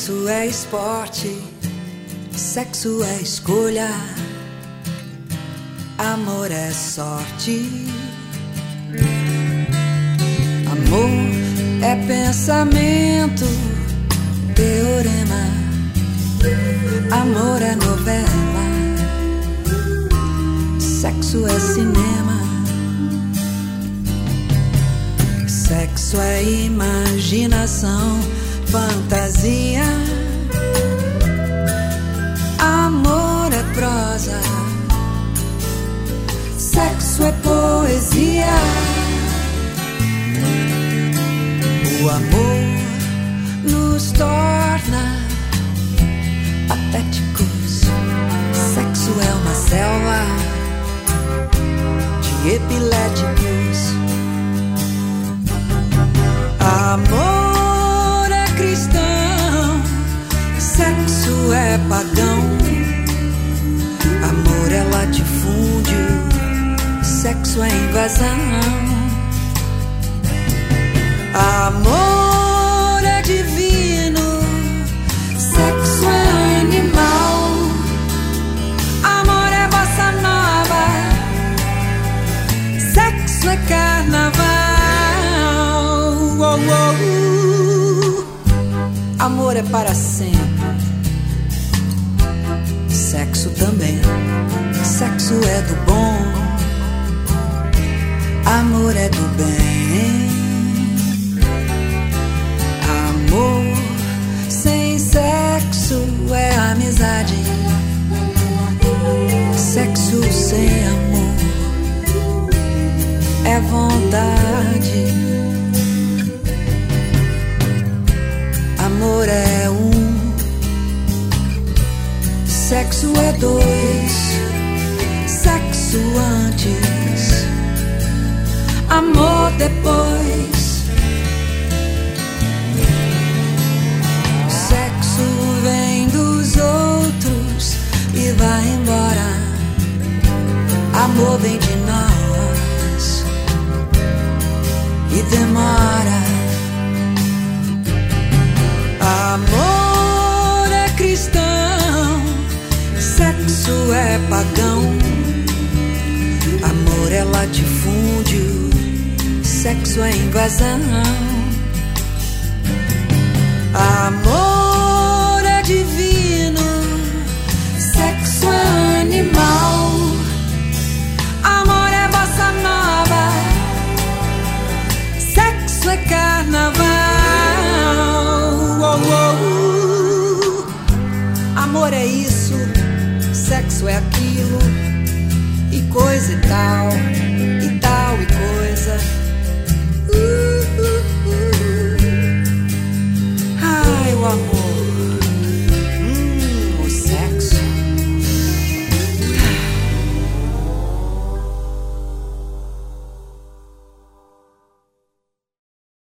Sexo é esporte, sexo é escolha, amor é sorte. Amor é pensamento, teorema, amor é novela, sexo é cinema. Sexo é imaginação, fantasia, amor é prosa, sexo é poesia. O amor nos torna patéticos, sexo é uma selva de epiléticos. Amor é cristão, sexo é pagão. Amor é latifúndio, sexo é invasão. Amor é divino, sexo é animal. Amor é bossa nova, sexo é carnaval. Amor é para sempre, sexo também. Sexo é do bom, amor é do bem. Amor sem sexo é amizade, sexo sem amor é vontade. Amor é um, sexo é dois, sexo antes, amor depois. Sexo vem dos outros e vai embora, amor vem de nós e demora. Amor é cristão, sexo é pagão. Amor é latifúndio, sexo é invasão. Amor é divino, sexo é animal. Amor é bossa nova, sexo é carnaval. Amor é isso, sexo é aquilo, e coisa e tal, e tal e coisa.